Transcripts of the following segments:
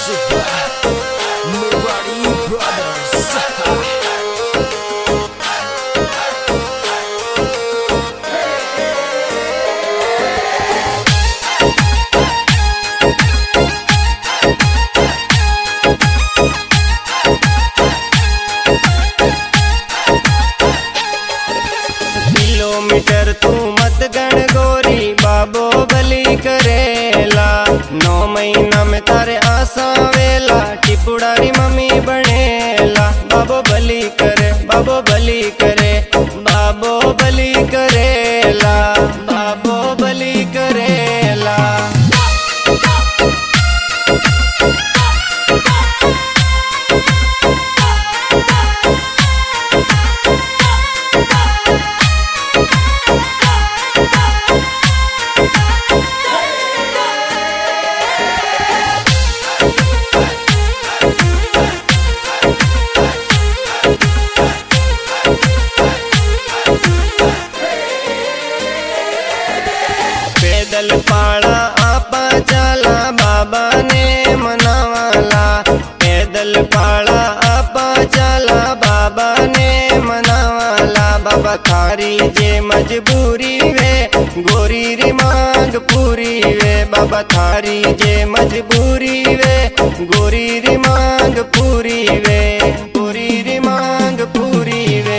Music by Murari Brothers. Kilometre तू मत गण गोरी बाबो बली करेला। 9 महीना में तारे आसा वेला टिपुड़ारी मम्मी बनेला। बाबो बली करे, बाबो बली करे, बाबो बली करेला, बाबो बली करेला। पैदल पाड़ा आपा चला बाबा ने मनावाला। पैदल पाड़ा आपा चला बाबा ने मनावाला। बाबा थारी जे मजबूरी वे गोरी री मांग पूरी वे। बाबा थारी जे मजबूरी वे गोरी री मांग पूरी वे, गोरी री मांग पूरी वे।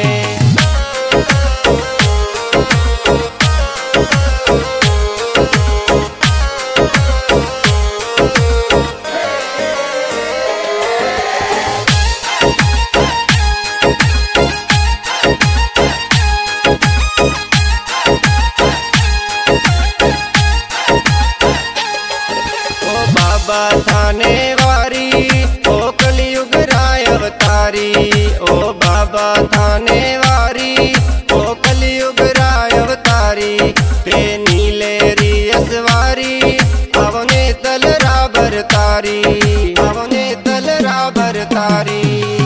बाबा थाने वारी ओ कलयुग राय अवतारी। ओ बाबा थाने वारी ओ कलयुग राय अवतारी। ते नीले री असवारी अवने तल राबर तारी, अवने तल राबर तारी।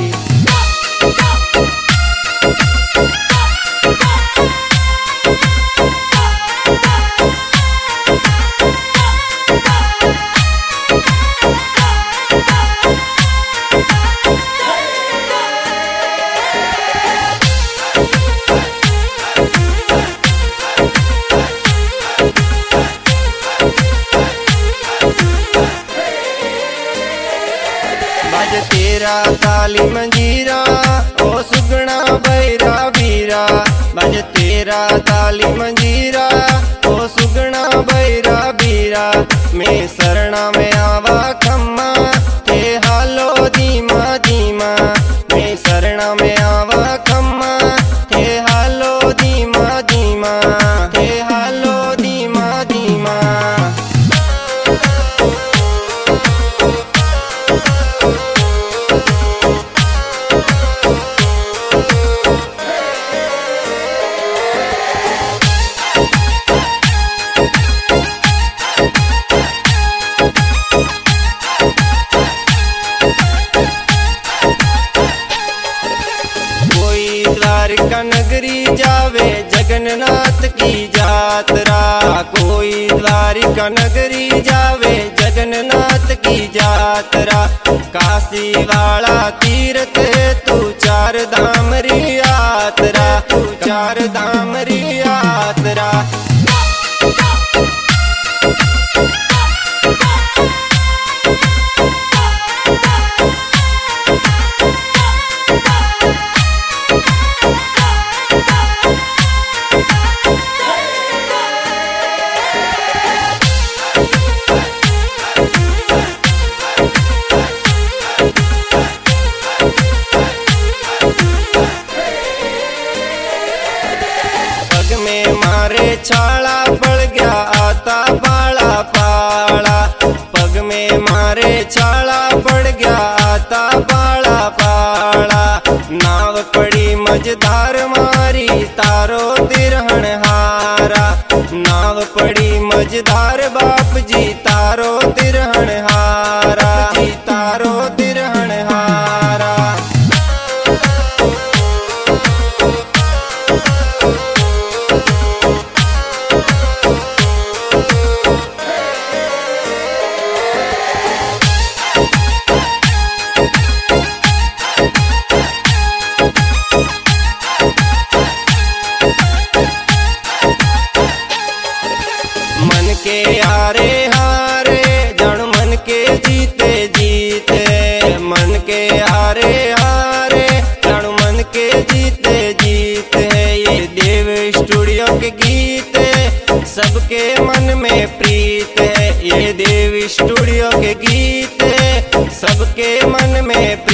बज तेरा ताली मंजीरा ओ सुगना बैरा वीरा। बज तेरा ताली मंजीरा ओ सुगना बैरा वीरा। मैं शरणा में आवा खम्मा ते हालो धीमा धीमा। मैं शरणा में आवा खम्मा ते हालो धीमा धीमा, ते हालो धीमा धीमा। द्वारिका नगरी जावे जगन्नाथ की यात्रा। कोई द्वारिका नगरी जावे जगन्नाथ की यात्रा। काशी वाला तीर्थ तू 4 धाम री यात्रा, तू 4 धाम री यात्रा। पग में मारे छाला पड़ गया आता बाला पाला। पग में मारे छाला पड़ गया आता बाला पाला। नाव पड़ी मझधार मारी तारो तिरहन हारा। नाव पड़ी मझधार बाप जी तारो तिरहन हारा, जी तारो तिरहन हारा। सबके मन में